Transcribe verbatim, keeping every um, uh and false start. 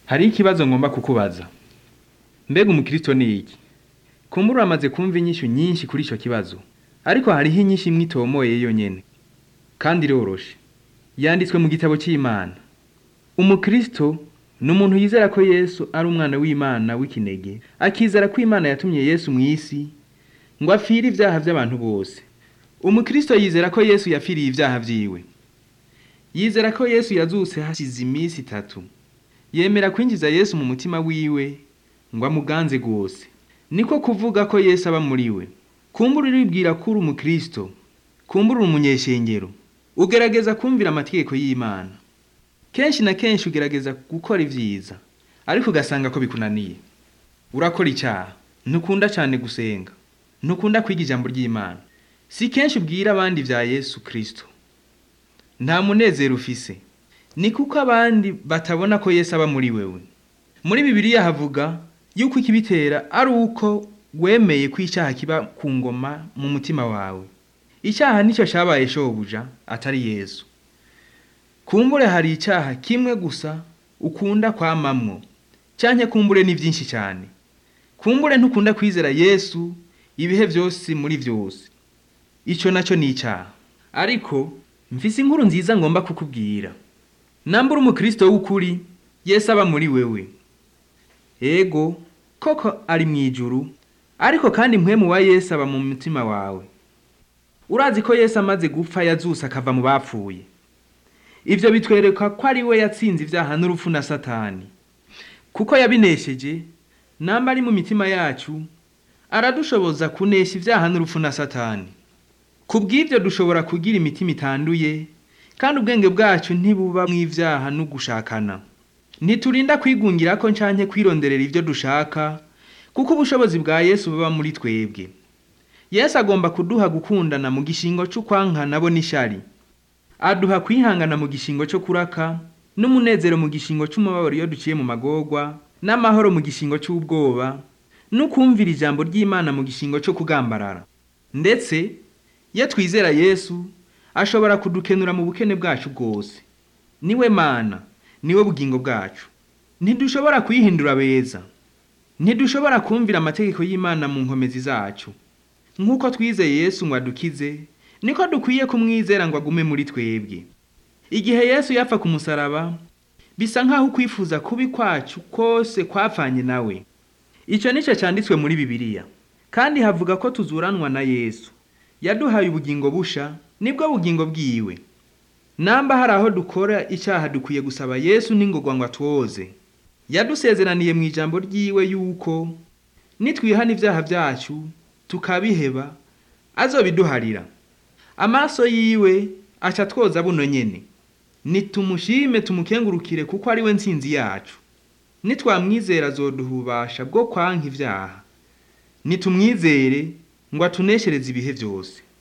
Hari ikibazo ngomba kukubaza. Mbega umukristo ni iki? Kumbura amaze kumva inyishu nyinshi kuri ico kibazo. Ariko hariho inyishu imwe itomoye yonyene. Kandi iroroshe. Yanditswe mu gitabo c'Imana. Umukristo ni umuntu yizera ko Yesu ari umwana w'Imana w'ikinege. Akizera ko Imana yatumye Yesu mw'isi ngo afire ivyaha vy'abantu bose. Umukristo yizera ko Yesu yafiriye ivyaha vyiwe. Yizera ko Yesu yazutse hashize imisi itatu. Yemera kwinjiza Yesu mu mutima wiwe ngo amuganze gose. Niko kuvuga ko Yesu aba muri we. Kumbura uribwira ko uri umukristo. Kumbura umunyeshengero. Ugerageza kumvira amategeko y'Imana. Kenshi na kenshi ugerageza gukora ivyiza, ariko ugasanga ko bikunaniye. Urakora icyaha, ntukunda cyane gusenga, ntukunda kwiga ijambo ry'Imana. Si kenshi ubwira abandi vya Yesu Kristo. Nta munezero ufise. Ni kuko abandi batabona ko Yesu aba muri wewe. Muri Bibiliya havuga yuko ikibitera ari uko wemeye ko icyaha kiba ku ngoma mu mutima wawe. Icyaha nico cabaye shobuja atari Yesu. Kumbure hari icyaha kimwe gusa ukunda kwamamwo, canke kumbure ni vyinshi cyane. Kumbure ntukunda kwizera Yesu ibihe vyose muri vyose. Ico naco ni icyaha. Ariko mfise inkuru nziza ngomba kukubwira. Nambura umukristo w'ukuri, Yesu aba muri wewe. Ego, koko ari mwijuru, ariko kandi mpwemu wa Yesu aba mu mutima wawe. Urazi ko Yesu amaze gupfa yazuse akava mu bapfuye. Ivyo bitwereka ko ari we yatsinze ivyaha n'urupfu na Satani. Kuko yabinesheje, namba ari mu mitima yacu, aradushoboza kunesha ivyaha n'urupfu na Satani. Kubw'ivyo dushobora kugira imitima itanduye, kandi ubwenge bwacu ntibuba mw'ivyaha no gushakana. Ntiturinda kwigungira ko canke kwironderera ivyo dushaka, kuko ubushobozi bwa Yesu buba muri twebwe. Yesu agomba kuduha gukundana mu gishingo c'ukwankana bo n'ishari. Aduha kwihangana mu gishingo cyo kuraka, n'umunezero mu gishingo c'umubabaro iyo duciye mu magorwa, n'amahoro mu gishingo c'ubwoba, no kumvira ijambo ry'Imana mu gishingo cyo kugambarara. Ndetse iyo twizera Yesu ashobora kudukenura mu bukene bwacu bwose. Niwe Mana, niwe bugingo bwacu. Ntidushobora kwihindura beza. Ntidushobora kumvira amategeko y'Imana mu nkomezi zacu. Nkuko twizeye Yesu ngo adukize, niko dukwiye kumwizera ngo agume muri twebwe. Igihe Yesu yapfa ku musaraba, bisa nkaho kwifuza kubi kwacu kose kwapfanye nawe. Ico nico cyanditswe muri Bibiliya. Kandi havuga ko tuzuranwa na Yesu. Yaduhaye ubugingo busha, nibwo bugingo bwiwe. Namba haraho dukora icyaha dukwiye gusaba Yesu n'ingogwa ngo atwoze. Yadusezeraniye mu ijambo ryiwe yuko nitwihana ivyaha vyacu tukabiheba azobiduharira. Amaso yiwe aca twoza buno nyene. Nitumushime tumukengurukire kuko ari we ntsinzi yacu. Nitwamwizera azoduhubasha bwo kwanka ivyaha. Nitumwizere ngo atuneshereze ibihe vyose.